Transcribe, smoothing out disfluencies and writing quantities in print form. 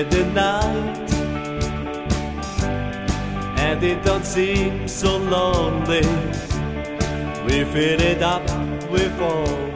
in the night, and it don't seem so lonely. We fill it up with all